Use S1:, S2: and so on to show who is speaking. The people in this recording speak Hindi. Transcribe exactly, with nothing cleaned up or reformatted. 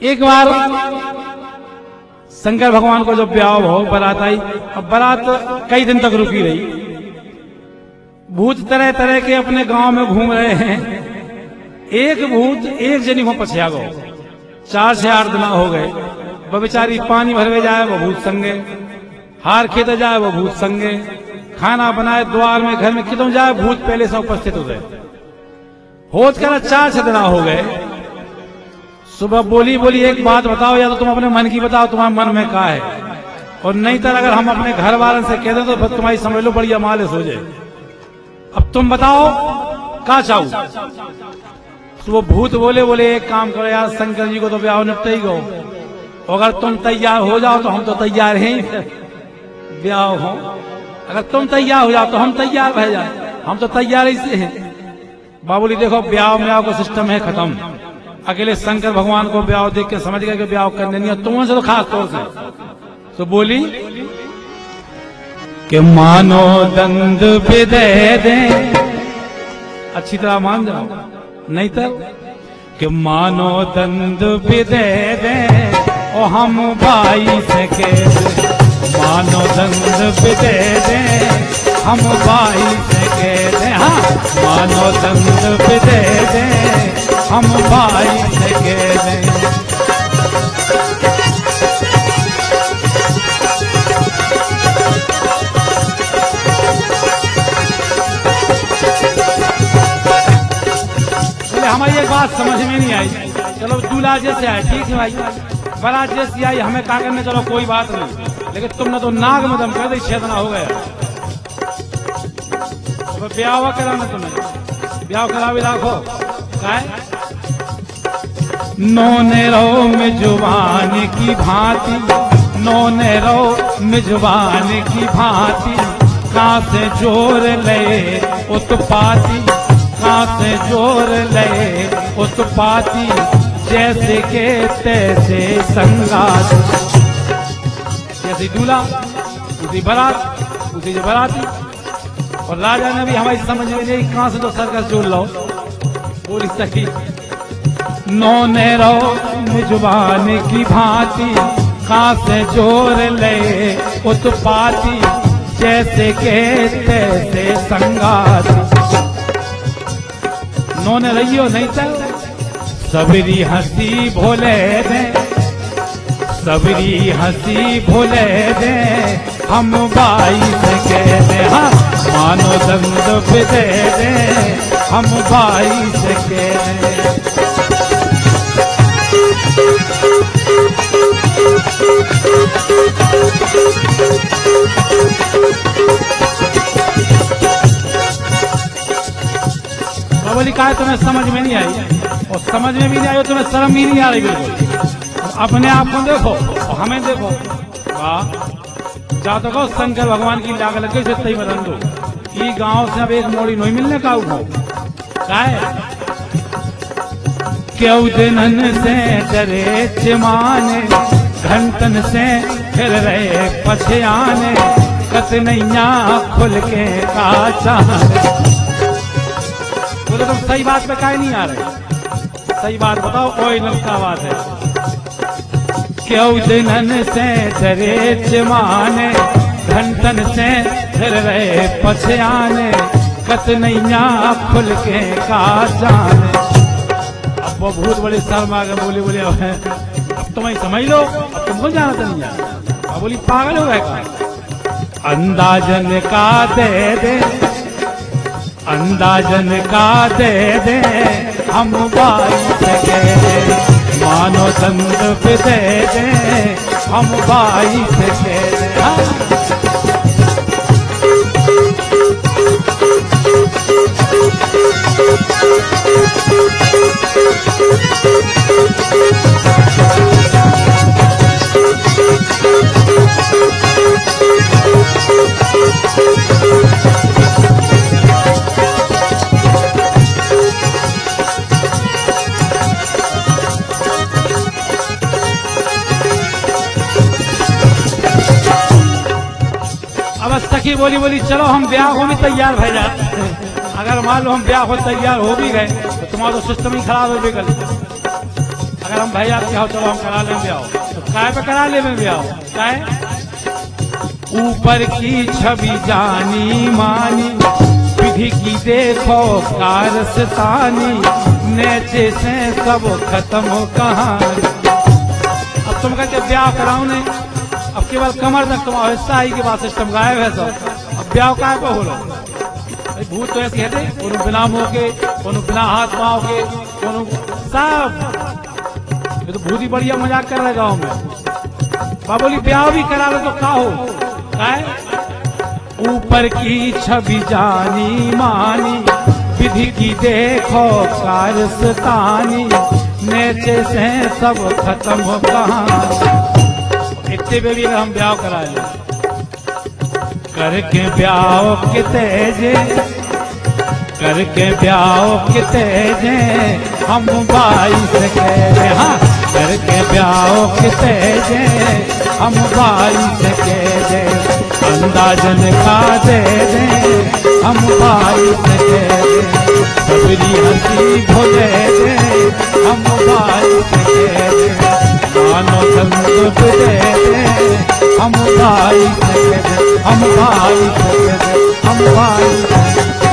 S1: एक बार शंकर भगवान को जब ब्याह हो बारात आई। अब बारात कई दिन तक रुकी रही। भूत तरह तरह के अपने गांव में घूम रहे हैं। एक भूत एक जनी को पछया गो। चार से आठ दिन हो गए। वह बेचारी पानी भरवे जाए वो भूत संगे, हार खेते जाए वो भूत संगे, खाना बनाए द्वार में घर में कितों जाए भूत पहले से उपस्थित हो गए। होत कर चार छह दिन हो गए। सुबह बोली बोली एक बात बताओ, या तो तुम अपने मन की बताओ तुम्हारे मन में क्या है, और नहीं तो अगर हम अपने घर वालों से कह दें तो तुम्हारी समझ लो बढ़िया मालिश हो जाए। अब तुम बताओ क्या चाहूं। तो वो भूत बोले बोले एक काम करो यार, शंकर जी को तो ब्याह निपटे ही गो, अगर तुम तैयार हो जाओ तो हम तो तैयार हैं ब्याह हो। अगर तुम तैयार हो जाओ तो हम तैयार रह जाए, हम तो तैयार ही से हैं। बाबूली देखो ब्याह ब्याह का सिस्टम है खत्म। अकेले शंकर भगवान को ब्याह देख के समझ गए कि ब्याह करने नहीं, तुम से तो खास तौर से तो बोली कि मानो दंड पे दे दे, अच्छी तरह मान जाओ, नहीं तो कि मानो दंड पे दे दे और हम भाई से के मानो दंड पे दे दे हम भाई से के दे। हाँ मानो दंड पे दे दे हम भाई से के दे। बोले हमारी ये बात समझ में नहीं आई। चलो दूल्हा जैसे आए ठीक है भाई, बारात जैसी आई, हमें क्या करने चलो कोई बात नहीं, लेकिन तुमने तो नाग में दम कर दी, छेदना हो गया। तो ब्याह कराना तुम्हें, ब्याह करा भी लाखो काय नौने रो में जुबान की भांति, नौने रो में जुबान की भांति, कहाँ से जोर ले उत्पाती, कहाँ से जोर ले उत्पाती, जैसे के तैसे संगात। जैसी दूल्हा उसी बारात उसी जो बाराती। और राजा ने भी हमारी समझ में नहीं कहां से तो सर्कस जोड़ लो। बोली सखी नौने रो जुबान की भांति, कहां से जोर ले उत्पाती, जैसे के तैसे संगाती। नौने रहियो नहीं चल सबरी हंसी भोले दे, सबरी हंसी भोले दे हम भाई से कह दे। हाँ मानो दंड पे दे दे हम भाई से कह दे। बोली कहा तुम्हें समझ में नहीं आई, और समझ में भी नहीं आई और तुम्हें शर्म भी नहीं आ रही बिल्कुल। अपने आप को देखो और हमें देखो। वाह जा तो कहो शंकर भगवान की लाग लगे से तई बदन दो। ये गांव से अब एक मोड़ी नहीं मिलने का उठो काय क्यों दिनन से डरे चिमाने, घंटन से फिर रहे पछयाने, कतनैया खुल के काचा। बोले तुम सही बात पे काहे नहीं आ रहे, सही बात बताओ कोई लड़का बात है। क्यों दिनन से डरे चिमाने, घंटन से फिर रहे पछयाने, कतनैया खुल के का जाने। अब वो भूत बड़ी शर्मा के बोली बोले अब तुम्हें समझ लो, अब तुमको जाना तो नहीं जाना। अब बोली पागल हो गए का अंदाजन का दे दे, अंदाजन का दे दे हम भाई से कह दे, मानो दंड पे दे दे हम भाई से कह दे। सखी बोली बोली चलो हम ब्याह हो भी तैयार भे जाते। अगर मान लो हम ब्याह हो तैयार हो भी गए तो तुम्हारा तो सिस्टम ही खराब हो गया। अगर हम भैया के आओ चलो हम करा लें ब्याह, तो काय पे करा ले में ब्याह? काय ऊपर की छवि जानी मानी, विधि की देखो कारस्तानी, नेचे से सब खत्म हो कहानी। अब तुम कहते ब्याह कराओ नहीं, अब केवल कमर तक तुम हिस्सा ही के बाद सिस्टम गायब है सब। अब ब्याह काय पे हो लो? भूत तो ऐसे है, कोनो बिना मुंह के, कोनो बिना हाथ पाँव के, कोनो सब। ये तो भूत ही बढ़िया मजाक कर रहे गाँव में। बाबोली ब्याह भी करा लो तो का हो? काय ऊपर की छवि जानी मानी, विधि की देखो कारस्तानी, नेचे से सब खत्म हो कहानी। इतने में भी हम ब्याह करा ले, करके ब्याह के तेजे, करके ब्याह के तेजे, हम भाई से कह, हाँ करके ब्याह के तेजे, हम भाई से कह, अंदाजन का दे दे, हम भाई से कह दे, सबरी हंसी भोले दे, हम भाई से कह दे, मानो संदूक दे दे, हम भाई से कह दे, हम भाई से कह दे, हम भाई से